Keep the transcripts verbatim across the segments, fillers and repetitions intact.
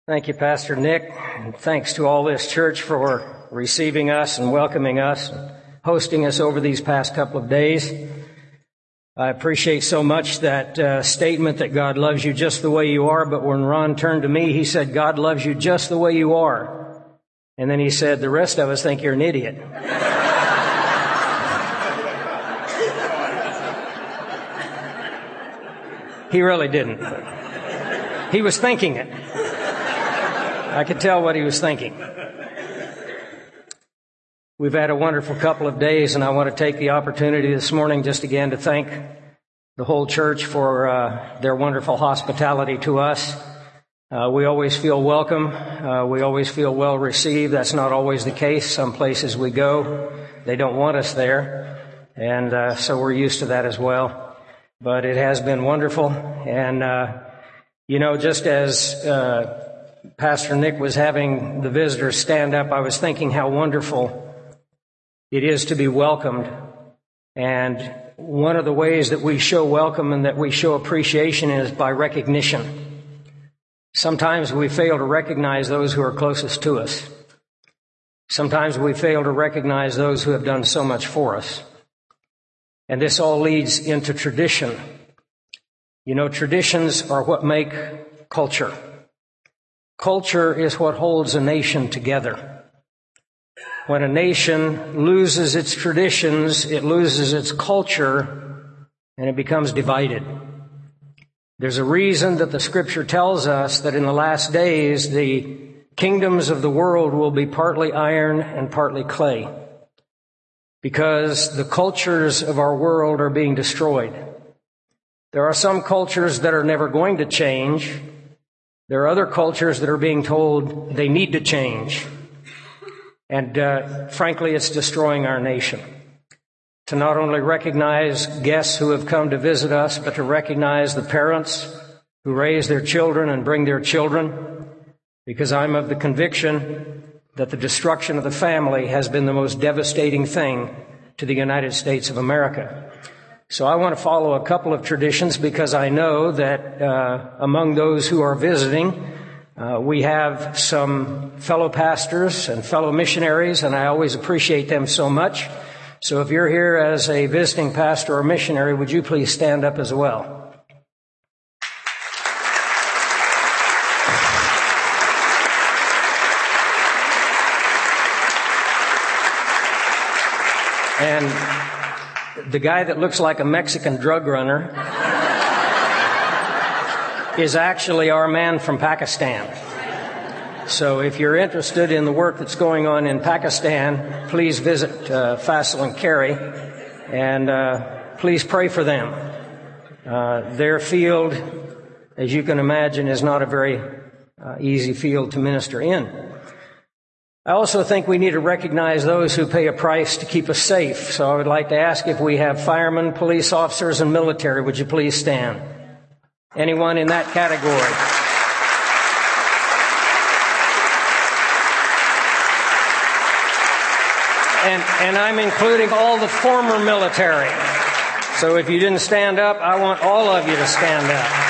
Thank you, Pastor Nick, and thanks to all this church for receiving us and welcoming us, and hosting us over these past couple of days. I appreciate so much that uh, statement that God loves you just the way you are, but when Ron turned to me, he said, God loves you just the way you are. And then he said, the rest of us think you're an idiot. He really didn't. He was thinking it. I could tell what he was thinking. We've had a wonderful couple of days, and I want to take the opportunity this morning just again to thank the whole church for uh, their wonderful hospitality to us. Uh, we always feel welcome. Uh, we always feel well received. That's not always the case. Some places we go, they don't want us there, and uh, so we're used to that as well. But it has been wonderful, and uh, you know, just as uh, Pastor Nick was having the visitors stand up, I was thinking how wonderful it is to be welcomed. And one of the ways that we show welcome and that we show appreciation is by recognition. Sometimes we fail to recognize those who are closest to us. Sometimes we fail to recognize those who have done so much for us. And this all leads into tradition. You know, traditions are what make culture. Culture is what holds a nation together. When a nation loses its traditions, it loses its culture, and it becomes divided. There's a reason that the Scripture tells us that in the last days, the kingdoms of the world will be partly iron and partly clay, because the cultures of our world are being destroyed. There are some cultures that are never going to change. There are other cultures that are being told they need to change. And uh, frankly, it's destroying our nation. To not only recognize guests who have come to visit us, but to recognize the parents who raise their children and bring their children, because I'm of the conviction that the destruction of the family has been the most devastating thing to the United States of America. So I want to follow a couple of traditions because I know that uh, among those who are visiting, uh, we have some fellow pastors and fellow missionaries, and I always appreciate them so much. So if you're here as a visiting pastor or missionary, would you please stand up as well? And the guy that looks like a Mexican drug runner is actually our man from Pakistan. So if you're interested in the work that's going on in Pakistan, please visit uh, Faisal and Carrie, and uh, please pray for them. Uh, their field, as you can imagine, is not a very uh, easy field to minister in. I also think we need to recognize those who pay a price to keep us safe. So I would like to ask if we have firemen, police officers, and military. Would you please stand? Anyone in that category? And, and I'm including all the former military. So if you didn't stand up, I want all of you to stand up.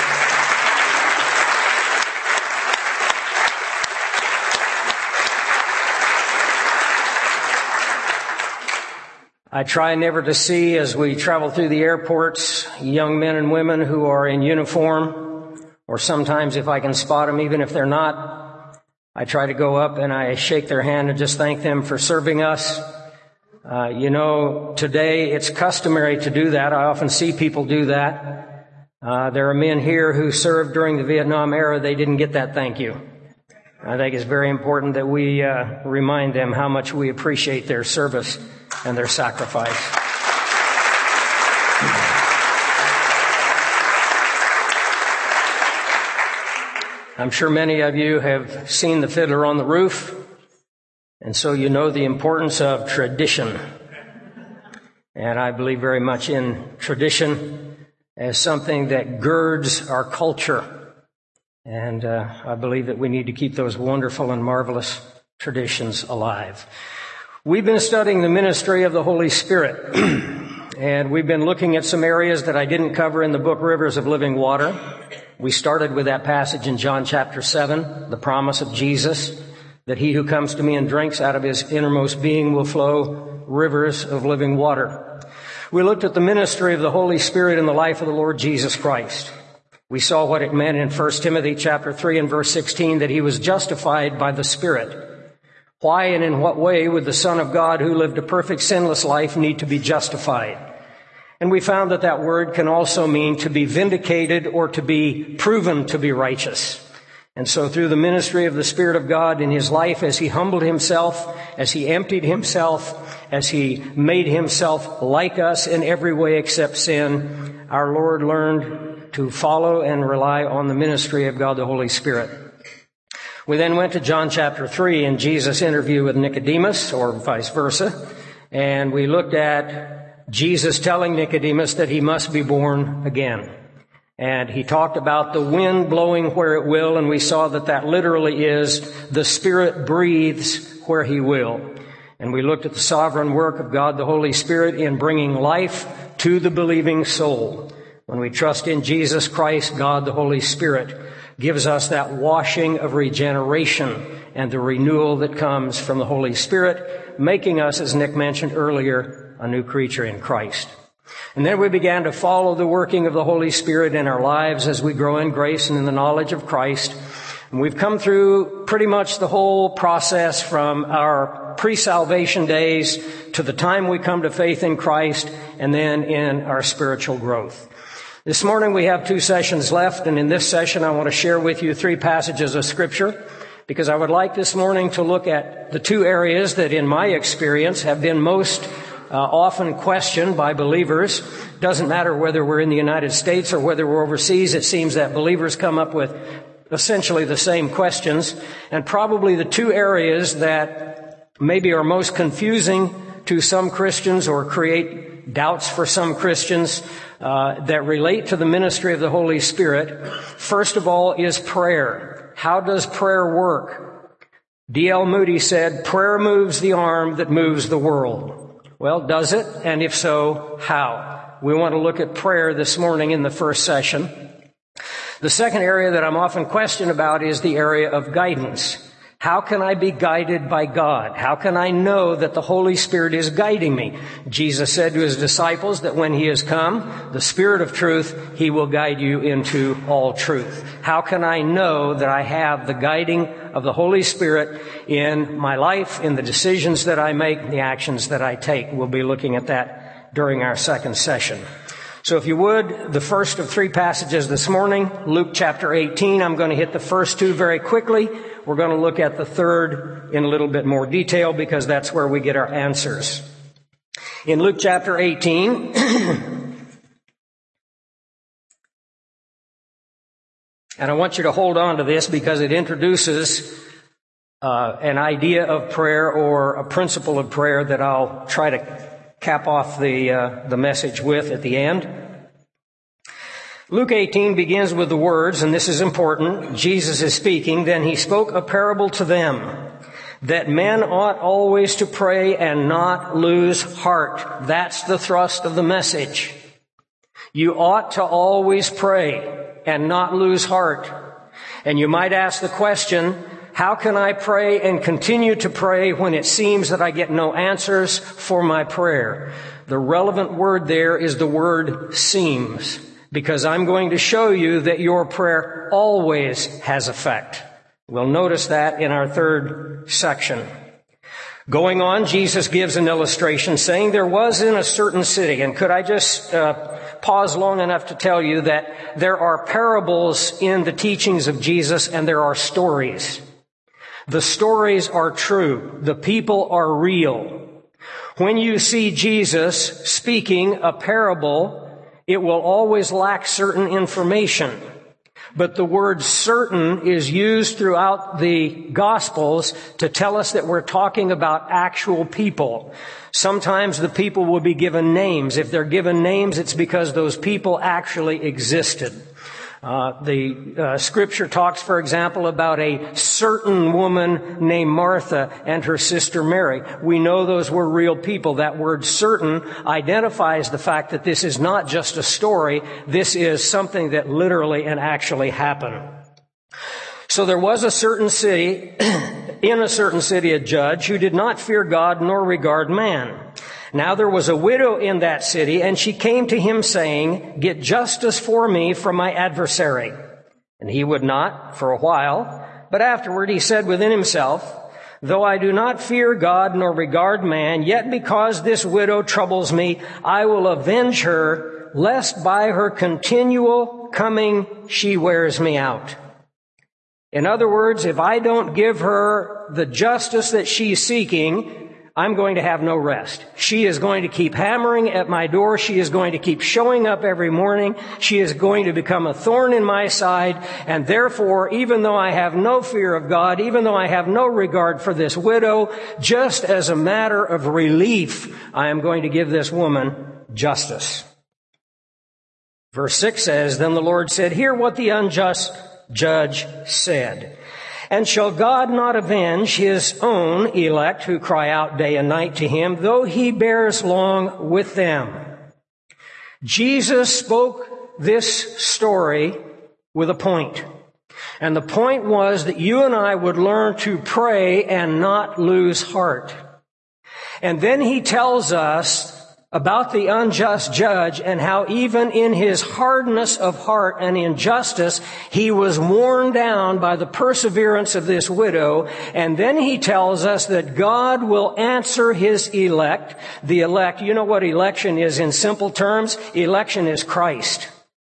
I try never to see, as we travel through the airports, young men and women who are in uniform, or sometimes if I can spot them, even if they're not, I try to go up and I shake their hand and just thank them for serving us. Uh, you know, today it's customary to do that. I often see people do that. Uh, there are men here who served during the Vietnam era. They didn't get that thank you. I think it's very important that we uh, remind them how much we appreciate their service and their sacrifice. I'm sure many of you have seen The Fiddler on the Roof, and so you know the importance of tradition. And I believe very much in tradition as something that girds our culture. And uh, I believe that we need to keep those wonderful and marvelous traditions alive. We've been studying the ministry of the Holy Spirit, and we've been looking at some areas that I didn't cover in the book Rivers of Living Water. We started with that passage in John chapter seven, the promise of Jesus, that he who comes to me and drinks out of his innermost being will flow rivers of living water. We looked at the ministry of the Holy Spirit in the life of the Lord Jesus Christ. We saw what it meant in First Timothy chapter three and verse sixteen, that he was justified by the Spirit. Why and in what way would the Son of God, who lived a perfect sinless life, need to be justified? And we found that that word can also mean to be vindicated or to be proven to be righteous. And so through the ministry of the Spirit of God in his life, as he humbled himself, as he emptied himself, as he made himself like us in every way except sin, our Lord learned to follow and rely on the ministry of God the Holy Spirit. We then went to John chapter three in Jesus' interview with Nicodemus, or vice versa, and we looked at Jesus telling Nicodemus that he must be born again. And he talked about the wind blowing where it will, and we saw that that literally is the Spirit breathes where he will. And we looked at the sovereign work of God the Holy Spirit in bringing life to the believing soul. When we trust in Jesus Christ, God the Holy Spirit gives us that washing of regeneration and the renewal that comes from the Holy Spirit, making us, as Nick mentioned earlier, a new creature in Christ. And then we began to follow the working of the Holy Spirit in our lives as we grow in grace and in the knowledge of Christ. And we've come through pretty much the whole process from our pre-salvation days to the time we come to faith in Christ and then in our spiritual growth. This morning we have two sessions left, and in this session I want to share with you three passages of Scripture, because I would like this morning to look at the two areas that in my experience have been most uh, often questioned by believers. Doesn't matter whether we're in the United States or whether we're overseas, it seems that believers come up with essentially the same questions, and probably the two areas that maybe are most confusing to some Christians or create doubts for some Christians uh, that relate to the ministry of the Holy Spirit. First of all is prayer. How does prayer work? D L Moody said, prayer moves the arm that moves the world. Well, does it? And if so, how? We want to look at prayer this morning in the first session. The second area that I'm often questioned about is the area of guidance. How can I be guided by God? How can I know that the Holy Spirit is guiding me? Jesus said to his disciples that when he has come, the Spirit of truth, he will guide you into all truth. How can I know that I have the guiding of the Holy Spirit in my life, in the decisions that I make, the actions that I take? We'll be looking at that during our second session. So if you would, the first of three passages this morning, Luke chapter eighteen. I'm going to hit the first two very quickly. We're going to look at the third in a little bit more detail because that's where we get our answers. In Luke chapter eighteen, and I want you to hold on to this because it introduces uh, an idea of prayer or a principle of prayer that I'll try to cap off the uh, the message with at the end. Luke eighteen begins with the words, and this is important. Jesus is speaking. Then he spoke a parable to them, that men ought always to pray and not lose heart. That's the thrust of the message. You ought to always pray and not lose heart. And you might ask the question, how can I pray and continue to pray when it seems that I get no answers for my prayer? The relevant word there is the word seems, because I'm going to show you that your prayer always has effect. We'll notice that in our third section. Going on, Jesus gives an illustration saying there was in a certain city, and could I just uh, pause long enough to tell you that there are parables in the teachings of Jesus and there are stories. The stories are true. The people are real. When you see Jesus speaking a parable, it will always lack certain information. But the word certain is used throughout the Gospels to tell us that we're talking about actual people. Sometimes the people will be given names. If they're given names, it's because those people actually existed. Uh, the uh, scripture talks, for example, about a certain woman named Martha and her sister Mary. We know those were real people. That word certain identifies the fact that this is not just a story. This is something that literally and actually happened. So there was a certain city, in a certain city, a judge who did not fear God nor regard man. Now there was a widow in that city, and she came to him saying, "Get justice for me from my adversary." And he would not for a while, but afterward he said within himself, "Though I do not fear God nor regard man, yet because this widow troubles me, I will avenge her, lest by her continual coming she wears me out." In other words, if I don't give her the justice that she's seeking, I'm going to have no rest. She is going to keep hammering at my door. She is going to keep showing up every morning. She is going to become a thorn in my side. And therefore, even though I have no fear of God, even though I have no regard for this widow, just as a matter of relief, I am going to give this woman justice. Verse six says, "Then the Lord said, hear what the unjust judge said. And shall God not avenge his own elect who cry out day and night to him, though he bears long with them?" Jesus spoke this story with a point. And the point was that you and I would learn to pray and not lose heart. And then he tells us about the unjust judge and how even in his hardness of heart and injustice, he was worn down by the perseverance of this widow. And then he tells us that God will answer his elect. The elect, you know what election is in simple terms? Election is Christ.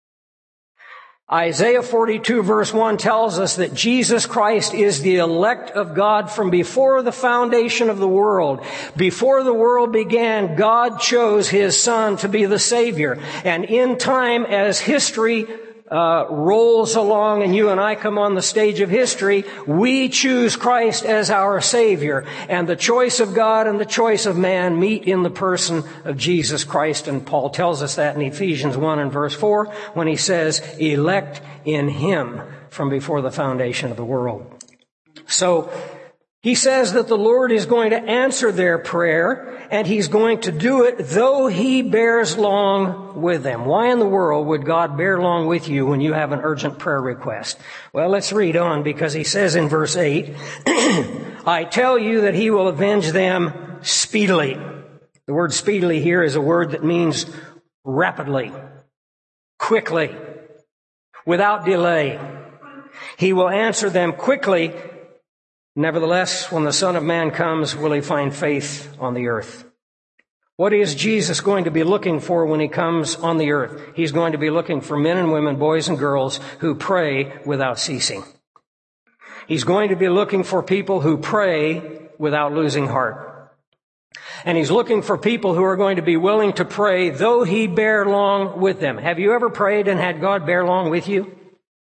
Isaiah forty-two verse one tells us that Jesus Christ is the elect of God from before the foundation of the world. Before the world began, God chose his Son to be the Savior. And in time, as history uh, rolls along and you and I come on the stage of history, we choose Christ as our Savior. And the choice of God and the choice of man meet in the person of Jesus Christ. And Paul tells us that in Ephesians one and verse four when he says, elect in him from before the foundation of the world. So he says that the Lord is going to answer their prayer, and he's going to do it though he bears long with them. Why in the world would God bear long with you when you have an urgent prayer request? Well, let's read on, because he says in verse eight, "I tell you that he will avenge them speedily." The word speedily here is a word that means rapidly, quickly, without delay. He will answer them quickly. Nevertheless, when the Son of Man comes, will he find faith on the earth? What is Jesus going to be looking for when he comes on the earth? He's going to be looking for men and women, boys and girls, who pray without ceasing. He's going to be looking for people who pray without losing heart. And he's looking for people who are going to be willing to pray, though he bear long with them. Have you ever prayed and had God bear long with you?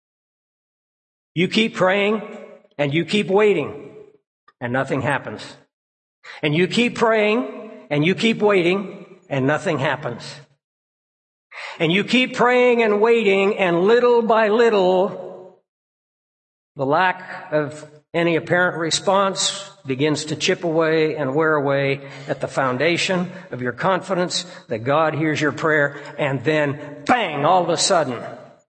You keep praying, and you keep waiting, and nothing happens. And you keep praying, and you keep waiting, and nothing happens. And you keep praying and waiting, and little by little, the lack of any apparent response begins to chip away and wear away at the foundation of your confidence that God hears your prayer, and then, bang, all of a sudden,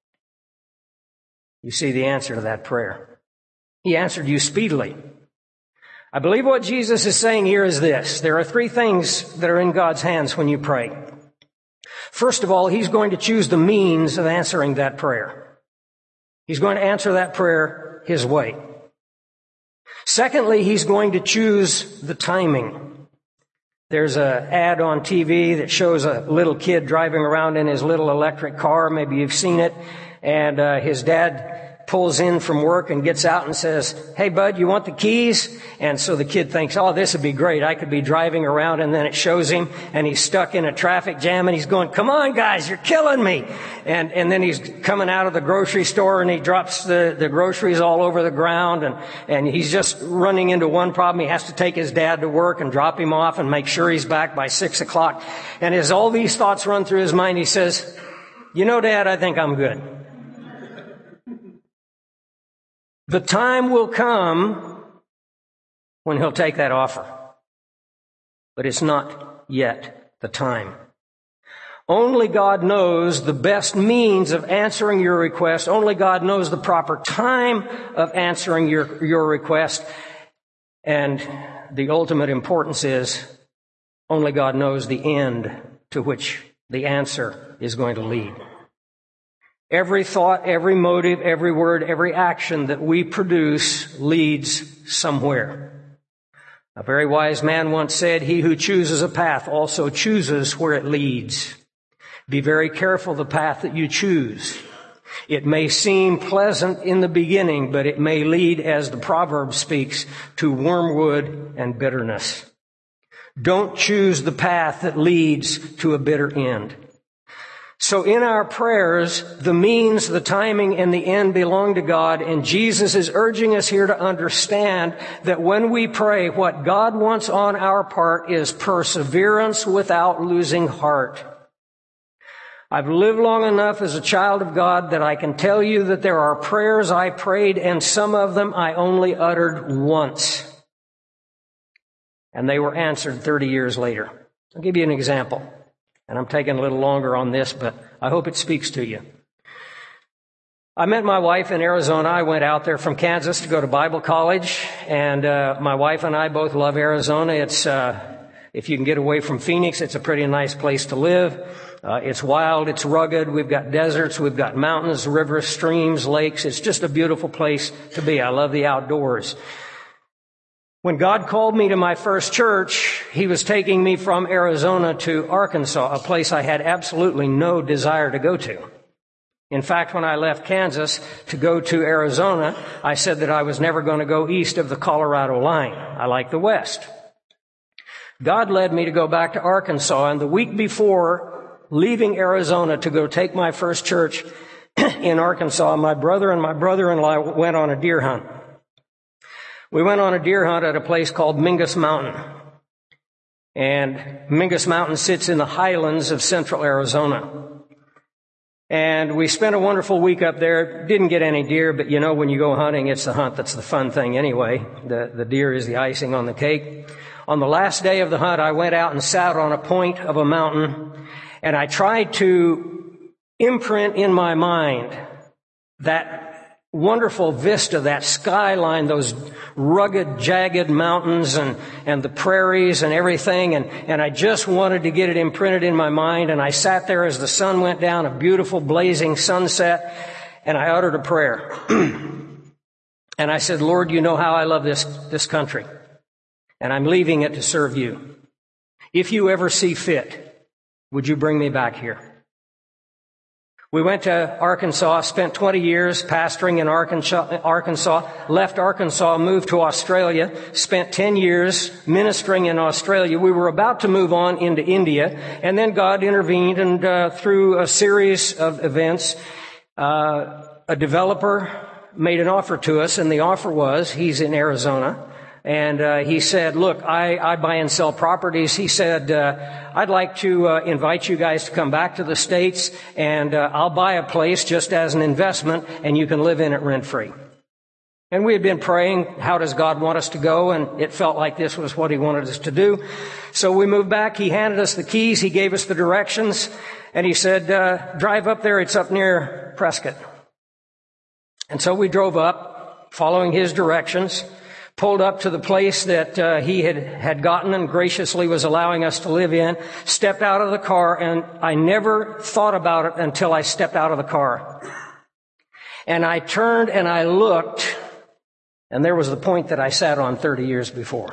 you see the answer to that prayer. He answered you speedily. I believe what Jesus is saying here is this. There are three things that are in God's hands when you pray. First of all, he's going to choose the means of answering that prayer. He's going to answer that prayer his way. Secondly, he's going to choose the timing. There's an ad on T V that shows a little kid driving around in his little electric car. Maybe you've seen it. And uh, his dad pulls in from work and gets out and says, "Hey, bud, you want the keys?" And so the kid thinks, "Oh, this would be great. I could be driving around." And then it shows him, and he's stuck in a traffic jam, and he's going, "Come on, guys, you're killing me." And and then he's coming out of the grocery store, and he drops the, the groceries all over the ground, and, and he's just running into one problem. He has to take his dad to work and drop him off and make sure he's back by six o'clock. And as all these thoughts run through his mind, he says, "You know, Dad, I think I'm good." The time will come when He'll take that offer. But it's not yet the time. Only God knows the best means of answering your request. Only God knows the proper time of answering your, your request. And the ultimate importance is only God knows the end to which the answer is going to lead. Every thought, every motive, every word, every action that we produce leads somewhere. A very wise man once said, "He who chooses a path also chooses where it leads." Be very careful the path that you choose. It may seem pleasant in the beginning, but it may lead, as the proverb speaks, to wormwood and bitterness. Don't choose the path that leads to a bitter end. So in our prayers, the means, the timing, and the end belong to God, and Jesus is urging us here to understand that when we pray, what God wants on our part is perseverance without losing heart. I've lived long enough as a child of God that I can tell you that there are prayers I prayed, and some of them I only uttered once. And they were answered thirty years later. I'll give you an example. And I'm taking a little longer on this, but I hope it speaks to you. I met my wife in Arizona. I went out there from Kansas to go to Bible college, and uh, my wife and I both love Arizona. It's uh, if you can get away from Phoenix, it's a pretty nice place to live. Uh, it's wild, it's rugged. We've got deserts, we've got mountains, rivers, streams, lakes. It's just a beautiful place to be. I love the outdoors. When God called me to my first church, He was taking me from Arizona to Arkansas, a place I had absolutely no desire to go to. In fact, when I left Kansas to go to Arizona, I said that I was never going to go east of the Colorado line. I like the West. God led me to go back to Arkansas, and the week before leaving Arizona to go take my first church in Arkansas, my brother and my brother-in-law went on a deer hunt. We went on a deer hunt at a place called Mingus Mountain. And Mingus Mountain sits in the highlands of central Arizona. And we spent a wonderful week up there. Didn't get any deer, but you know, when you go hunting, it's the hunt that's the fun thing anyway. The, the deer is the icing on the cake. On the last day of the hunt, I went out and sat on a point of a mountain, and I tried to imprint in my mind that wonderful vista, that skyline, those rugged, jagged mountains and, and the prairies and everything. And, and I just wanted to get it imprinted in my mind. And I sat there as the sun went down, a beautiful blazing sunset, and I uttered a prayer. And I said, "Lord, you know how I love this, this country. And I'm leaving it to serve you. If you ever see fit, would you bring me back here?" We went to Arkansas, spent twenty years pastoring in Arkansas, Arkansas, left Arkansas, moved to Australia, spent ten years ministering in Australia. We were about to move on into India, and then God intervened, and uh, through a series of events, uh, a developer made an offer to us, and the offer was, he's in Arizona, and uh, he said, "Look, I, I buy and sell properties." He said, uh, "I'd like to uh, invite you guys to come back to the States, and uh, I'll buy a place just as an investment, and you can live in it rent-free." And we had been praying, how does God want us to go? And it felt like this was what He wanted us to do. So we moved back. He handed us the keys. He gave us the directions. And He said, uh, "Drive up there. It's up near Prescott." And so we drove up, following His directions, pulled up to the place that uh, he had, had gotten and graciously was allowing us to live in, stepped out of the car, and I never thought about it until I stepped out of the car. And I turned and I looked, and there was the point that I sat on thirty years before.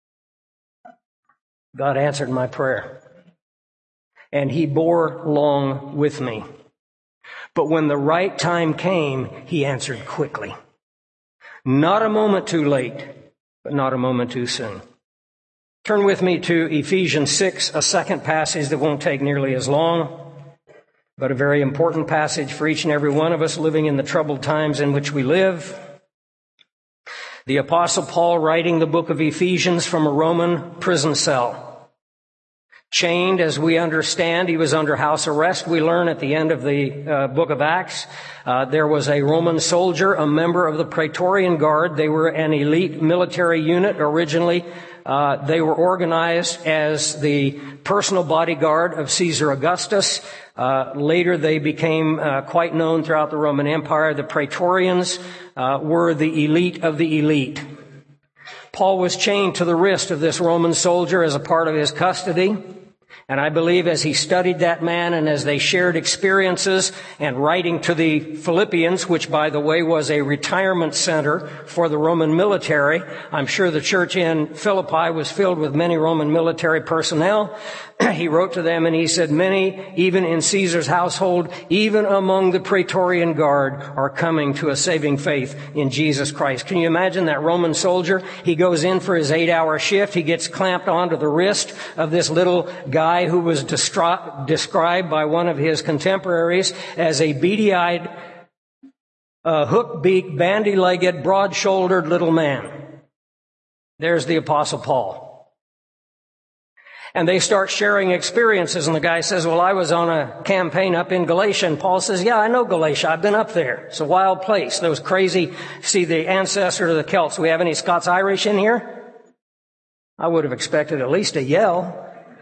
God answered my prayer, and He bore long with me. But when the right time came, He answered quickly. Not a moment too late, but not a moment too soon. Turn with me to Ephesians six, a second passage that won't take nearly as long, but a very important passage for each and every one of us living in the troubled times in which we live. The Apostle Paul writing the book of Ephesians from a Roman prison cell. chained, as we understand. He was under house arrest. We learn at the end of the uh, book of Acts, uh, there was a Roman soldier, a member of the Praetorian Guard. They were an elite military unit originally. Uh, they were organized as the personal bodyguard of Caesar Augustus. Uh, later they became uh, quite known throughout the Roman Empire. The Praetorians uh, were the elite of the elite. Paul was chained to the wrist of this Roman soldier as a part of his custody. And I believe as he studied that man and as they shared experiences and writing to the Philippians, which by the way was a retirement center for the Roman military, I'm sure the church in Philippi was filled with many Roman military personnel. He wrote to them and he said, many, even in Caesar's household, even among the Praetorian Guard, are coming to a saving faith in Jesus Christ. Can you imagine that Roman soldier? He goes in for his eight-hour shift. He gets clamped onto the wrist of this little guy who was destri- described by one of his contemporaries as a beady-eyed, uh, hook-beaked, bandy-legged, broad-shouldered little man. There's the Apostle Paul. And they start sharing experiences, and the guy says, well, I was on a campaign up in Galatia, and Paul says, yeah, I know Galatia. I've been up there. It's a wild place. Those crazy, see, the ancestor of the Celts. Do we have any Scots-Irish in here? I would have expected at least a yell.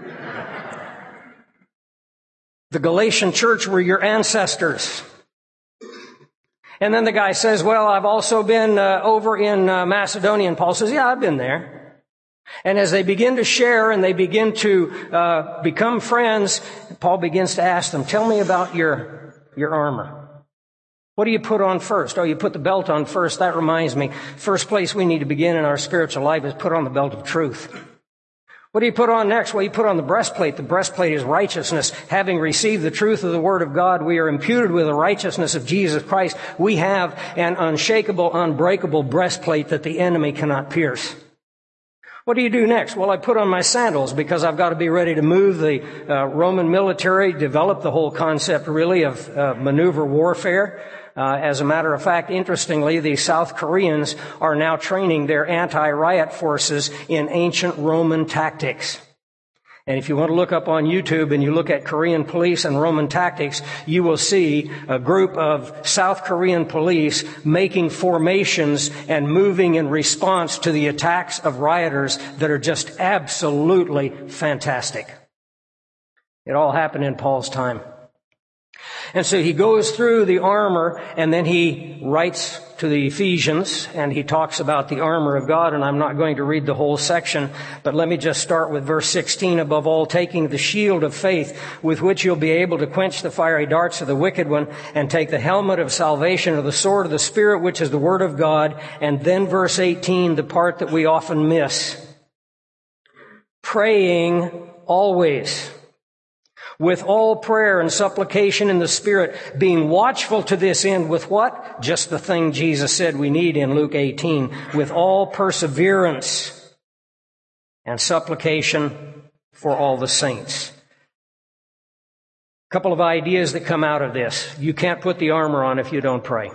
The Galatian church were your ancestors. And then the guy says, well, I've also been uh, over in uh, Macedonia. And Paul says, yeah, I've been there. And as they begin to share and they begin to uh, become friends, Paul begins to ask them, tell me about your your armor. What do you put on first? Oh, you put the belt on first. That reminds me, first place we need to begin in our spiritual life is put on the belt of truth. What do you put on next? Well, you put on the breastplate. The breastplate is righteousness. Having received the truth of the Word of God, we are imputed with the righteousness of Jesus Christ. We have an unshakable, unbreakable breastplate that the enemy cannot pierce. What do you do next? Well, I put on my sandals because I've got to be ready to move the uh, Roman military, develop the whole concept really of uh, maneuver warfare. Uh, as a matter of fact, interestingly, the South Koreans are now training their anti-riot forces in ancient Roman tactics. And if you want to look up on YouTube and you look at Korean police and Roman tactics, you will see a group of South Korean police making formations and moving in response to the attacks of rioters that are just absolutely fantastic. It all happened in Paul's time. And so he goes through the armor and then he writes to the Ephesians and he talks about the armor of God, and I'm not going to read the whole section, but let me just start with verse sixteen. Above all, taking the shield of faith with which you'll be able to quench the fiery darts of the wicked one, and take the helmet of salvation, or the sword of the Spirit, which is the Word of God. And then verse eighteen, the part that we often miss. Praying always, with all prayer and supplication in the Spirit, being watchful to this end with what? Just the thing Jesus said we need in Luke eighteen. With all perseverance and supplication for all the saints. A couple of ideas that come out of this. You can't put the armor on if you don't pray.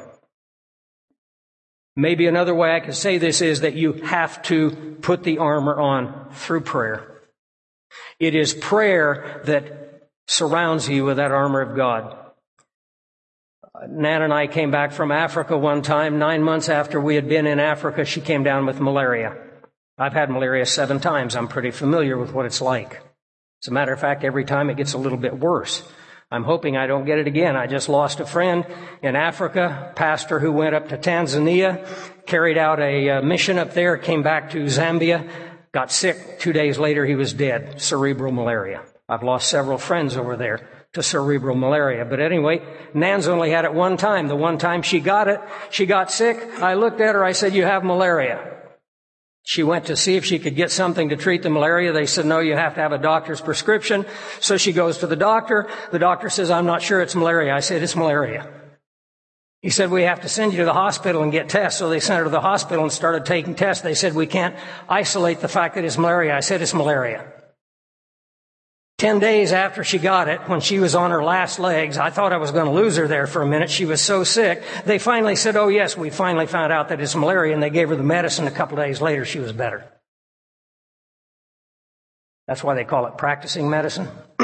Maybe another way I could say this is that you have to put the armor on through prayer. It is prayer that surrounds you with that armor of God. Nan and I came back from Africa one time. Nine months after we had been in Africa, she came down with malaria. I've had malaria seven times. I'm pretty familiar with what it's like. As a matter of fact, every time it gets a little bit worse. I'm hoping I don't get it again. I just lost a friend in Africa, pastor who went up to Tanzania, carried out a mission up there, came back to Zambia, got sick. Two days later, he was dead, cerebral malaria. I've lost several friends over there to cerebral malaria. But anyway, Nan's only had it one time. The one time she got it, she got sick. I looked at her, I said, you have malaria. She went to see if she could get something to treat the malaria. They said, no, you have to have a doctor's prescription. So she goes to the doctor. The doctor says, I'm not sure it's malaria. I said, it's malaria. He said, we have to send you to the hospital and get tests. So they sent her to the hospital and started taking tests. They said, we can't isolate the fact that it's malaria. I said, it's malaria. Ten days after she got it, when she was on her last legs, I thought I was going to lose her there for a minute. She was so sick. They finally said, oh, yes, we finally found out that it's malaria, and they gave her the medicine. A couple of days later, she was better. That's why they call it practicing medicine.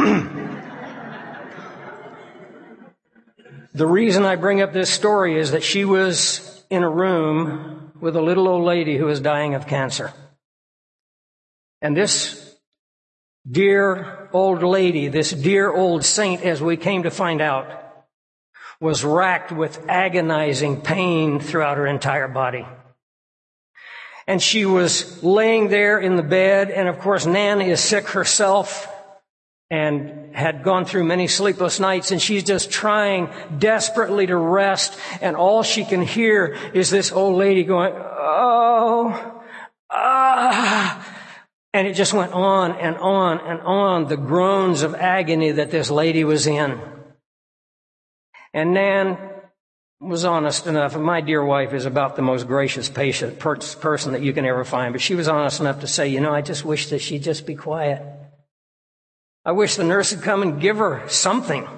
The reason I bring up this story is that she was in a room with a little old lady who was dying of cancer. And this dear old lady, this dear old saint, as we came to find out, was racked with agonizing pain throughout her entire body. And she was laying there in the bed, and of course Nan is sick herself and had gone through many sleepless nights, and she's just trying desperately to rest, and all she can hear is this old lady going, oh, ah, and it just went on and on and on, the groans of agony that this lady was in. And Nan was honest enough, and my dear wife is about the most gracious, patient per- person that you can ever find, but she was honest enough to say, you know, I just wish that she'd just be quiet. I wish the nurse would come and give her something.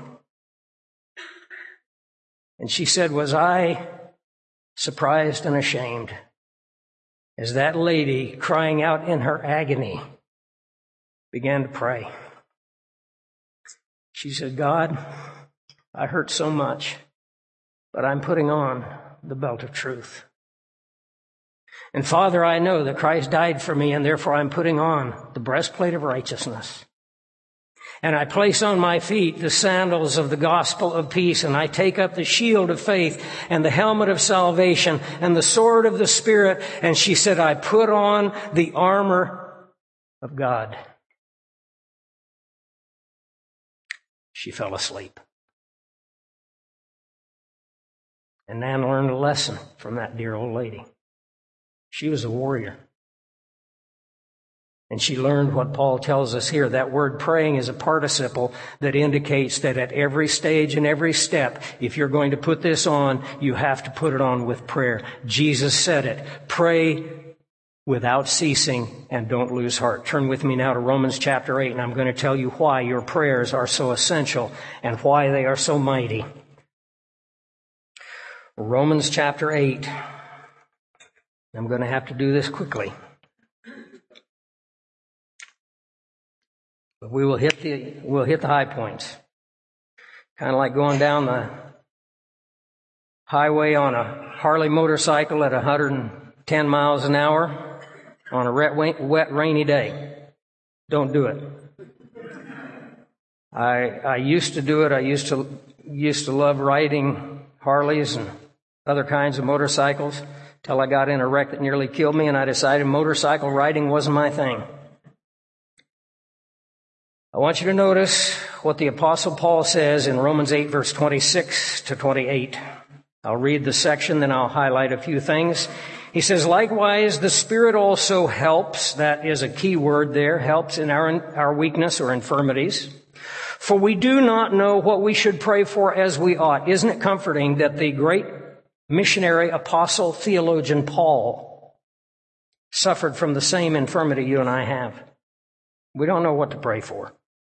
And she said, was I surprised and ashamed as that lady, crying out in her agony, began to pray. She said, God, I hurt so much, but I'm putting on the belt of truth. And Father, I know that Christ died for me, and therefore I'm putting on the breastplate of righteousness. And I place on my feet the sandals of the gospel of peace, and I take up the shield of faith and the helmet of salvation and the sword of the Spirit. And she said, I put on the armor of God. She fell asleep. And Nan learned a lesson from that dear old lady. She was a warrior. And she learned what Paul tells us here. That word praying is a participle that indicates that at every stage and every step, if you're going to put this on, you have to put it on with prayer. Jesus said it. Pray without ceasing and don't lose heart. Turn with me now to Romans chapter eight, and I'm going to tell you why your prayers are so essential and why they are so mighty. Romans chapter eight. I'm going to have to do this quickly. But we will hit the we'll hit the high points. Kind of like going down the highway on a Harley motorcycle at one hundred ten miles an hour on a wet, wet rainy day. Don't do it. I I used to do it. I used to used to love riding Harleys and other kinds of motorcycles till I got in a wreck that nearly killed me, and I decided motorcycle riding wasn't my thing. I want you to notice what the Apostle Paul says in Romans eight, verse twenty-six to twenty-eight. I'll read the section, then I'll highlight a few things. He says, likewise, the Spirit also helps. That is a key word there, helps in our, our weakness or infirmities. For we do not know what we should pray for as we ought. Isn't it comforting that the great missionary, apostle, theologian Paul suffered from the same infirmity you and I have? We don't know what to pray for.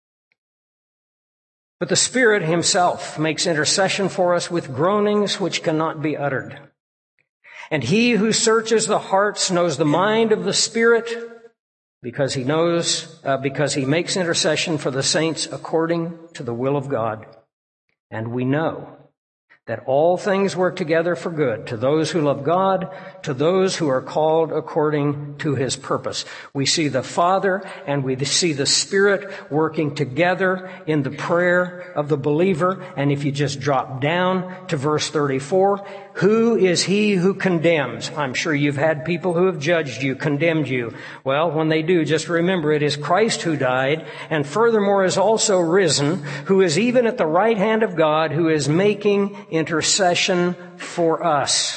But the Spirit himself makes intercession for us with groanings which cannot be uttered. And he who searches the hearts knows the mind of the Spirit, because he knows, uh, because he makes intercession for the saints according to the will of God. And we know that all things work together for good to those who love God, to those who are called according to his purpose. We see the Father and we see the Spirit working together in the prayer of the believer. And if you just drop down to verse thirty-four, who is he who condemns? I'm sure you've had people who have judged you, condemned you. Well, when they do, just remember it is Christ who died, and furthermore is also risen, who is even at the right hand of God, who is making intercession for us.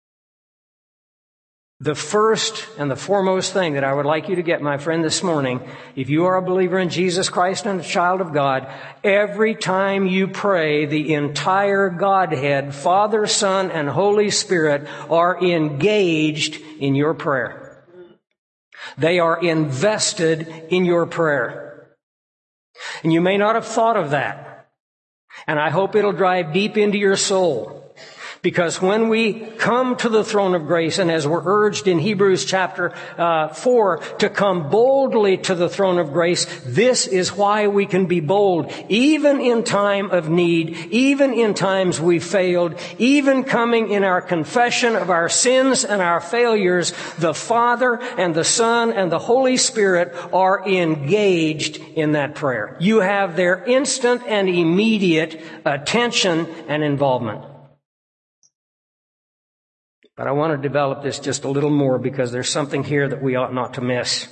The first and the foremost thing that I would like you to get, my friend, this morning, if you are a believer in Jesus Christ and a child of God, every time you pray, the entire Godhead, Father, Son, and Holy Spirit are engaged in your prayer. They are invested in your prayer. And you may not have thought of that. And I hope it'll drive deep into your soul. Because when we come to the throne of grace, and as we're urged in Hebrews chapter uh, four, to come boldly to the throne of grace, this is why we can be bold, even in time of need, even in times we failed, even coming in our confession of our sins and our failures. The Father and the Son and the Holy Spirit are engaged in that prayer. You have their instant and immediate attention and involvement. But I want to develop this just a little more because there's something here that we ought not to miss.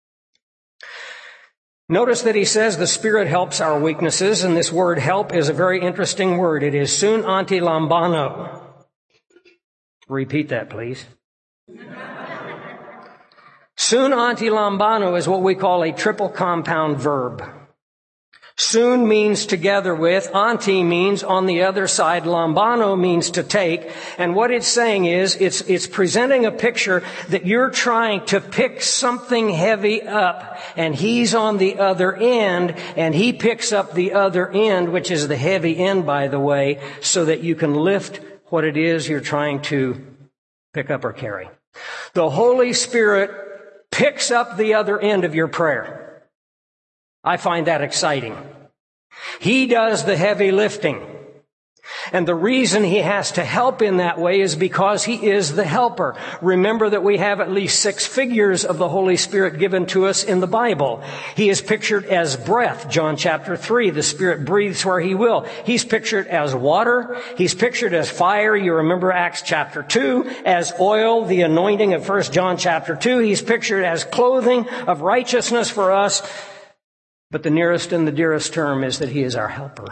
Notice that he says the Spirit helps our weaknesses, and this word help is a very interesting word. It is sun anti lambano. Repeat that, please. Sun anti lambano is what we call a triple compound verb. Sun means together with, anti means on the other side, lambano means to take, and what it's saying is, it's, it's presenting a picture that you're trying to pick something heavy up, and he's on the other end, and he picks up the other end, which is the heavy end, by the way, so that you can lift what it is you're trying to pick up or carry. The Holy Spirit picks up the other end of your prayer. I find that exciting. He does the heavy lifting. And the reason he has to help in that way is because he is the helper. Remember that we have at least six figures of the Holy Spirit given to us in the Bible. He is pictured as breath, John chapter three. The Spirit breathes where he will. He's pictured as water. He's pictured as fire. You remember Acts chapter two. As oil, the anointing of First John chapter two. He's pictured as clothing of righteousness for us. But the nearest and the dearest term is that he is our helper.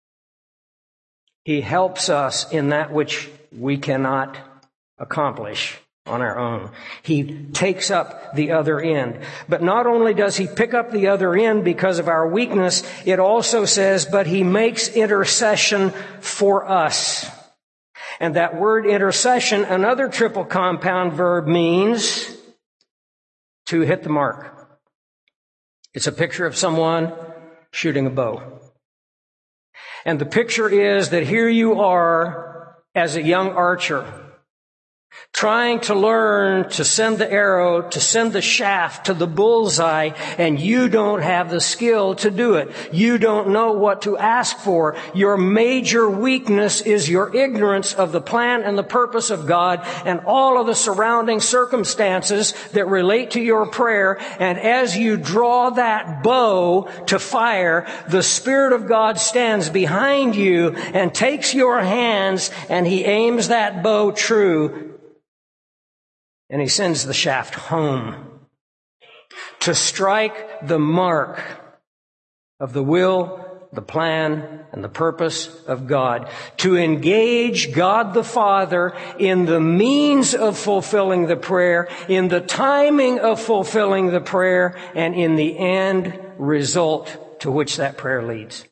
He helps us in that which we cannot accomplish on our own. He takes up the other end. But not only does he pick up the other end because of our weakness, it also says, but he makes intercession for us. And that word intercession, another triple compound verb, means to hit the mark. It's a picture of someone shooting a bow. And the picture is that here you are as a young archer, trying to learn to send the arrow, to send the shaft to the bullseye, and you don't have the skill to do it. You don't know what to ask for. Your major weakness is your ignorance of the plan and the purpose of God and all of the surrounding circumstances that relate to your prayer. And as you draw that bow to fire, the Spirit of God stands behind you and takes your hands, and he aims that bow true. And he sends the shaft home to strike the mark of the will, the plan, and the purpose of God. To engage God the Father in the means of fulfilling the prayer, in the timing of fulfilling the prayer, and in the end result to which that prayer leads.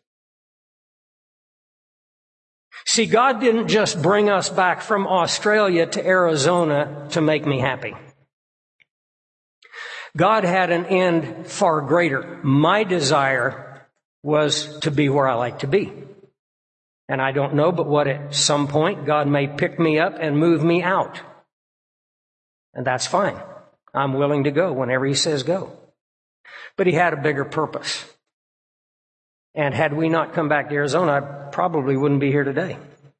See, God didn't just bring us back from Australia to Arizona to make me happy. God had an end far greater. My desire was to be where I like to be. And I don't know but what at some point God may pick me up and move me out. And that's fine. I'm willing to go whenever he says go. But he had a bigger purpose. And had we not come back to Arizona, I probably wouldn't be here today.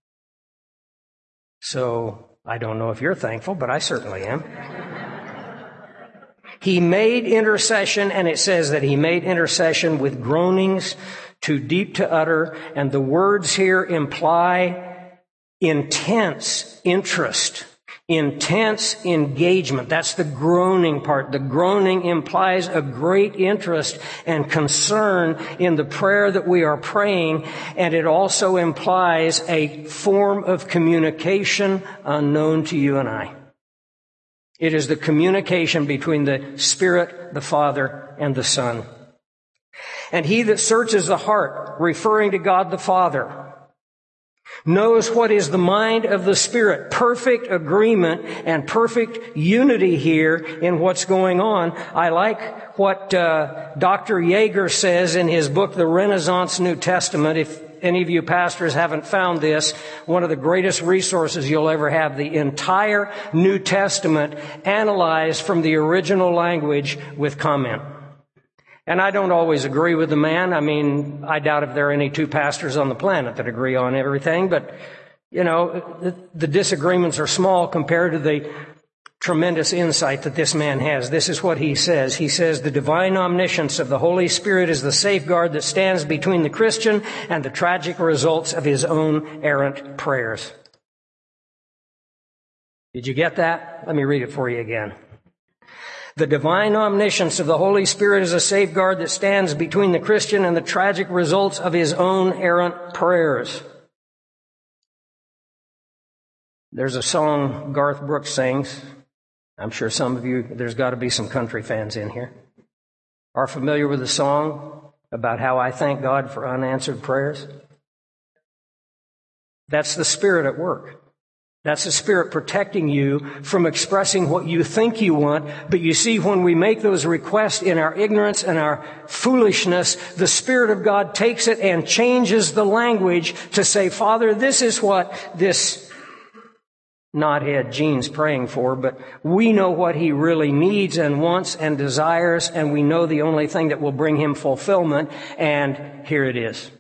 So I don't know if you're thankful, but I certainly am. He made intercession, and it says that he made intercession with groanings too deep to utter. And the words here imply intense interest. Intense engagement. That's the groaning part. The groaning implies a great interest and concern in the prayer that we are praying, and it also implies a form of communication unknown to you and I. It is the communication between the Spirit, the Father, and the Son. And he that searches the heart, referring to God the Father, knows what is the mind of the Spirit. Perfect agreement and perfect unity here in what's going on. I like what uh, Doctor Yeager says in his book, The Renaissance New Testament. If any of you pastors haven't found this, one of the greatest resources you'll ever have, the entire New Testament analyzed from the original language with comment. And I don't always agree with the man. I mean, I doubt if there are any two pastors on the planet that agree on everything, but, you know, the, the disagreements are small compared to the tremendous insight that this man has. This is what he says. He says, the divine omniscience of the Holy Spirit is the safeguard that stands between the Christian and the tragic results of his own errant prayers. Did you get that? Let me read it for you again. The divine omniscience of the Holy Spirit is a safeguard that stands between the Christian and the tragic results of his own errant prayers. There's a song Garth Brooks sings. I'm sure some of you, there's got to be some country fans in here, are familiar with the song about how I thank God for unanswered prayers. That's the Spirit at work. That's the Spirit protecting you from expressing what you think you want. But you see, when we make those requests in our ignorance and our foolishness, the Spirit of God takes it and changes the language to say, Father, this is what this knothead Gene's praying for, but we know what he really needs and wants and desires, and we know the only thing that will bring him fulfillment, and here it is.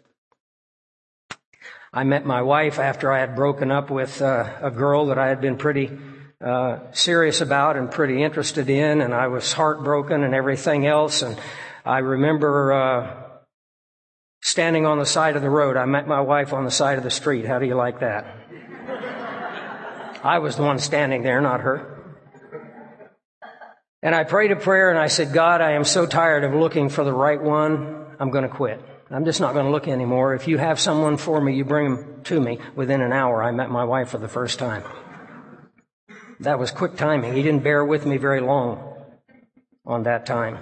I met my wife after I had broken up with uh, a girl that I had been pretty uh, serious about and pretty interested in, and I was heartbroken and everything else, and I remember uh, standing on the side of the road. I met my wife on the side of the street. How do you like that? I was the one standing there, not her. And I prayed a prayer and I said, God, I am so tired of looking for the right one. I'm going to quit. I'm just not going to look anymore. If you have someone for me, you bring them to me. Within an hour, I met my wife for the first time. That was quick timing. He didn't bear with me very long on that time.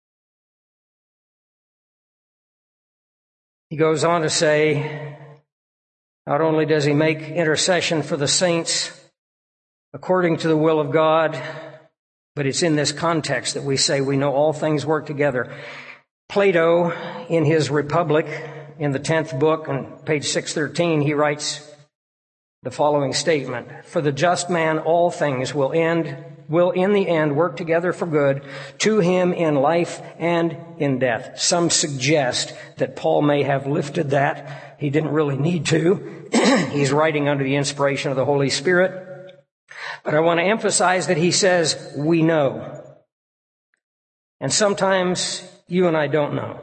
He goes on to say, not only does he make intercession for the saints according to the will of God, but it's in this context that we say we know all things work together. Plato, in his Republic, in the tenth book, on page six thirteen, he writes the following statement: For the just man all things will end, will in the end work together for good to him in life and in death. Some suggest that Paul may have lifted that. He didn't really need to. He's writing under the inspiration of the Holy Spirit. But I want to emphasize that he says, we know. And sometimes you and I don't know.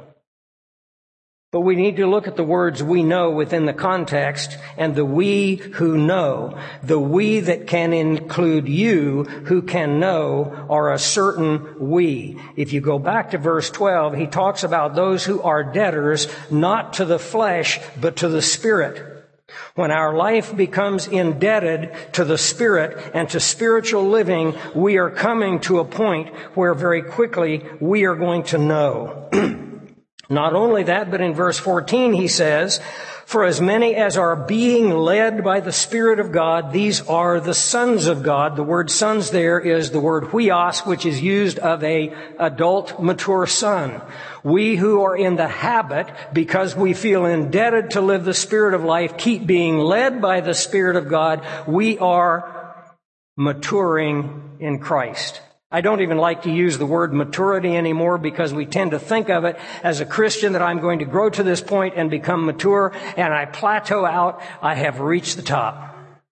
But we need to look at the words we know within the context, and the we who know, the we that can include you who can know, are a certain we. If you go back to verse twelve, he talks about those who are debtors, not to the flesh, but to the Spirit. When our life becomes indebted to the Spirit and to spiritual living, we are coming to a point where very quickly we are going to know. Not only that, but in verse fourteen he says, For as many as are being led by the Spirit of God, these are the sons of God. The word sons there is the word huios, which is used of a adult, mature son. We who are in the habit, because we feel indebted to live the Spirit of life, keep being led by the Spirit of God, we are maturing in Christ. I don't even like to use the word maturity anymore because we tend to think of it as a Christian that I'm going to grow to this point and become mature, and I plateau out. I have reached the top.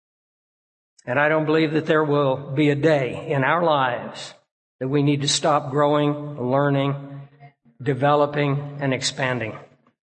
And I don't believe that there will be a day in our lives that we need to stop growing, learning, developing, and expanding.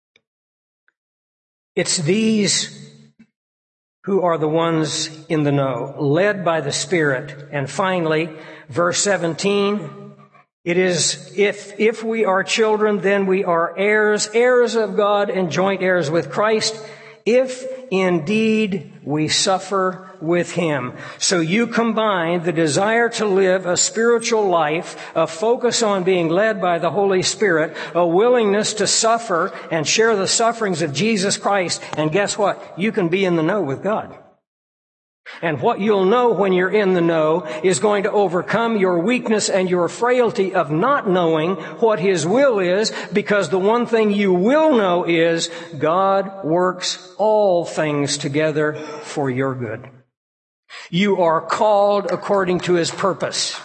It's these who are the ones in the know, led by the Spirit. And finally, verse seventeen, it is, if, if we are children, then we are heirs, heirs of God and joint heirs with Christ, if indeed we suffer with Him. So you combine the desire to live a spiritual life, a focus on being led by the Holy Spirit, a willingness to suffer and share the sufferings of Jesus Christ, and guess what? You can be in the know with God. And what you'll know when you're in the know is going to overcome your weakness and your frailty of not knowing what His will is, because the one thing you will know is God works all things together for your good. You are called according to His purpose.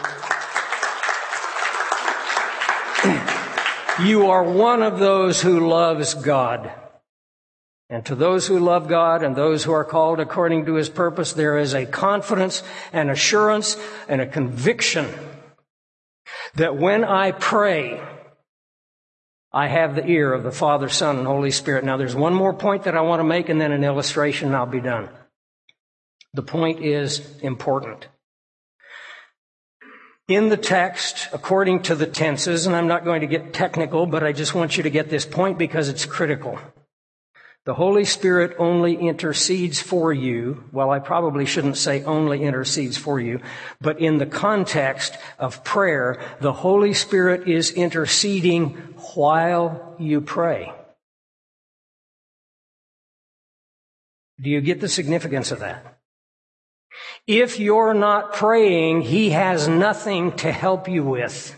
You are one of those who loves God. And to those who love God and those who are called according to His purpose, there is a confidence and assurance and a conviction that when I pray, I have the ear of the Father, Son, and Holy Spirit. Now, there's one more point that I want to make, and then an illustration, and I'll be done. The point is important. In the text, according to the tenses, and I'm not going to get technical, but I just want you to get this point because it's critical. The Holy Spirit only intercedes for you. Well, I probably shouldn't say only intercedes for you, but in the context of prayer, the Holy Spirit is interceding while you pray. Do you get the significance of that? If you're not praying, He has nothing to help you with.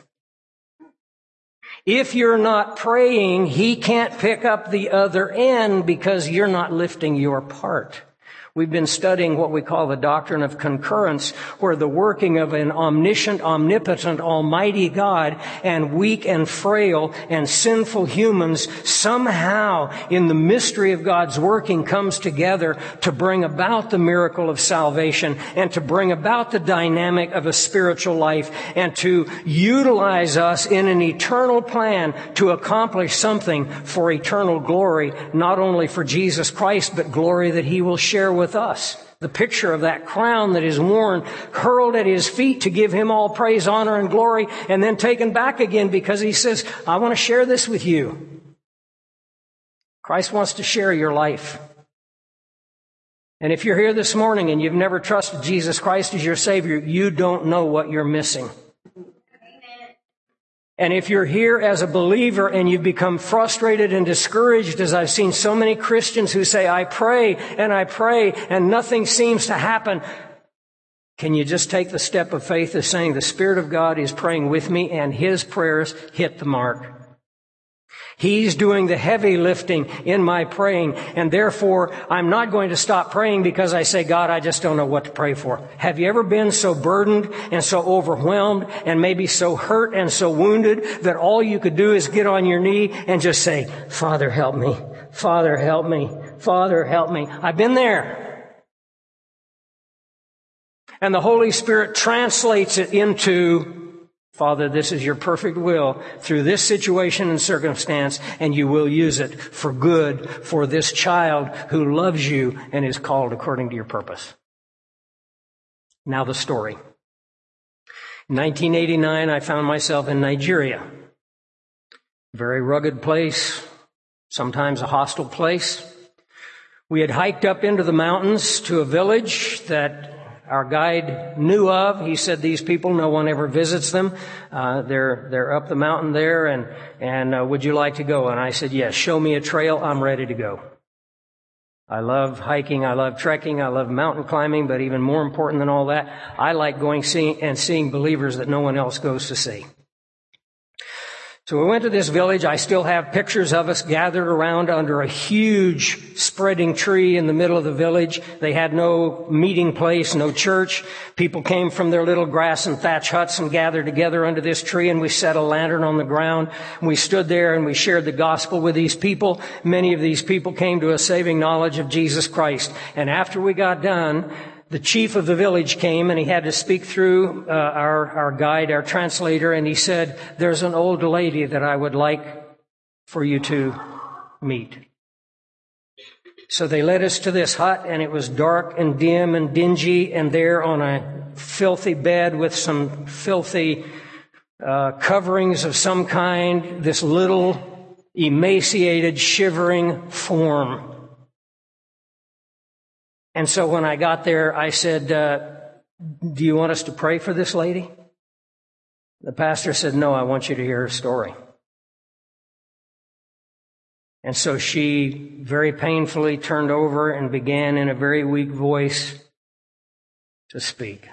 If you're not praying, He can't pick up the other end because you're not lifting your part. We've been studying what we call the doctrine of concurrence, where the working of an omniscient, omnipotent, almighty God and weak and frail and sinful humans somehow in the mystery of God's working comes together to bring about the miracle of salvation and to bring about the dynamic of a spiritual life and to utilize us in an eternal plan to accomplish something for eternal glory, not only for Jesus Christ, but glory that He will share with us. The picture of that crown that is worn, hurled at His feet to give Him all praise, honor, and glory, and then taken back again because He says, I want to share this with you. Christ wants to share your life. And if you're here this morning and you've never trusted Jesus Christ as your Savior, you don't know what you're missing. And if you're here as a believer and you've become frustrated and discouraged, as I've seen so many Christians who say, I pray and I pray and nothing seems to happen, can you just take the step of faith of saying, the Spirit of God is praying with me and His prayers hit the mark. He's doing the heavy lifting in my praying, and therefore I'm not going to stop praying because I say, God, I just don't know what to pray for. Have you ever been so burdened and so overwhelmed and maybe so hurt and so wounded that all you could do is get on your knee and just say, Father, help me. Father, help me. Father, help me. I've been there. And the Holy Spirit translates it into, Father, this is your perfect will through this situation and circumstance, and you will use it for good for this child who loves you and is called according to your purpose. Now the story. In nineteen eighty-nine, I found myself in Nigeria. Very rugged place, sometimes a hostile place. We had hiked up into the mountains to a village that our guide knew of. He said these people, no one ever visits them. Uh, they're they're up the mountain there, and and uh, would you like to go? And I said, yes. Show me a trail. I'm ready to go. I love hiking. I love trekking. I love mountain climbing. But even more important than all that, I like going seeing and seeing believers that no one else goes to see. So we went to this village. I still have pictures of us gathered around under a huge spreading tree in the middle of the village. They had no meeting place, no church. People came from their little grass and thatch huts and gathered together under this tree, and we set a lantern on the ground. We stood there and we shared the gospel with these people. Many of these people came to a saving knowledge of Jesus Christ. And after we got done, the chief of the village came, and he had to speak through uh, our, our guide, our translator, and he said, there's an old lady that I would like for you to meet. So they led us to this hut, and it was dark and dim and dingy, and there on a filthy bed with some filthy uh, coverings of some kind, this little emaciated, shivering form. And so when I got there, I said, uh, do you want us to pray for this lady? The pastor said, no, I want you to hear her story. And so she very painfully turned over and began in a very weak voice to speak.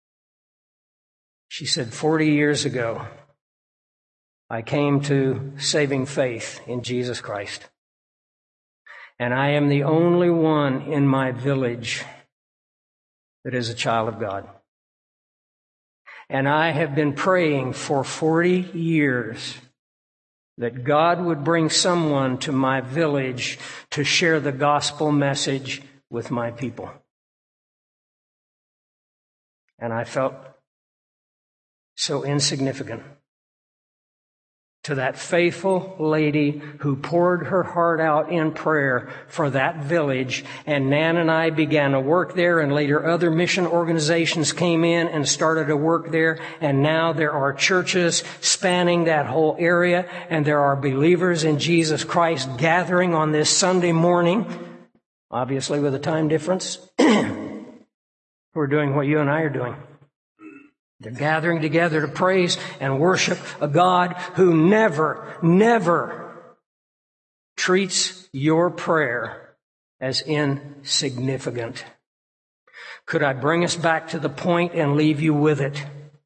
She said, forty years ago, I came to saving faith in Jesus Christ. And I am the only one in my village that is a child of God. And I have been praying for forty years that God would bring someone to my village to share the gospel message with my people. And I felt so insignificant to that faithful lady who poured her heart out in prayer for that village. And Nan and I began to work there, and later other mission organizations came in and started to work there. And now there are churches spanning that whole area, and there are believers in Jesus Christ gathering on this Sunday morning, obviously with a time difference, who are doing what you and I are doing. They're gathering together to praise and worship a God who never, never treats your prayer as insignificant. Could I bring us back to the point and leave you with it?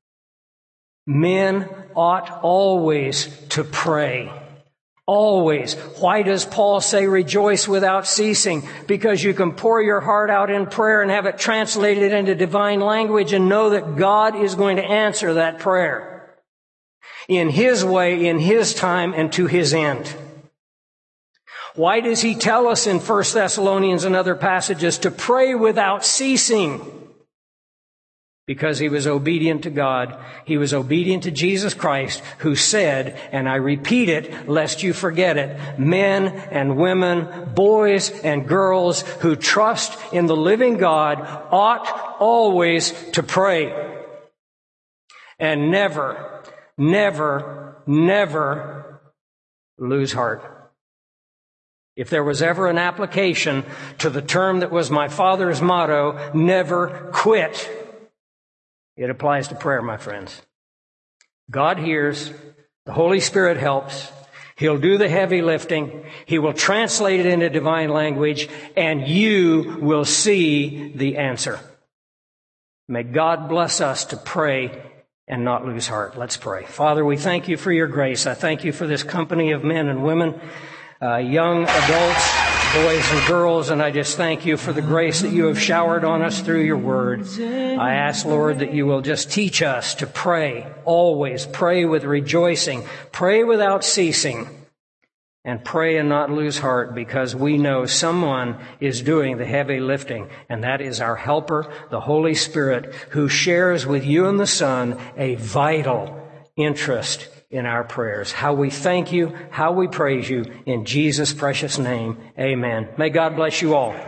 Men ought always to pray. Always. Why does Paul say rejoice without ceasing? Because you can pour your heart out in prayer and have it translated into divine language and know that God is going to answer that prayer in His way, in His time, and to His end. Why does he tell us in First Thessalonians and other passages to pray without ceasing? Because he was obedient to God. He was obedient to Jesus Christ, who said, and I repeat it lest you forget it, men and women, boys and girls who trust in the living God ought always to pray. And never, never, never lose heart. If there was ever an application to the term that was my father's motto, never quit, it applies to prayer, my friends. God hears. The Holy Spirit helps. He'll do the heavy lifting. He will translate it into divine language, and you will see the answer. May God bless us to pray and not lose heart. Let's pray. Father, we thank you for your grace. I thank you for this company of men and women, uh, young adults, boys and girls, and I just thank you for the grace that you have showered on us through your word. I ask, Lord, that you will just teach us to pray, always pray with rejoicing, pray without ceasing, and pray and not lose heart, because we know someone is doing the heavy lifting, and that is our helper, the Holy Spirit, who shares with you and the Son a vital interest in our prayers. How we thank you, how we praise you, in Jesus' precious name. Amen. May God bless you all.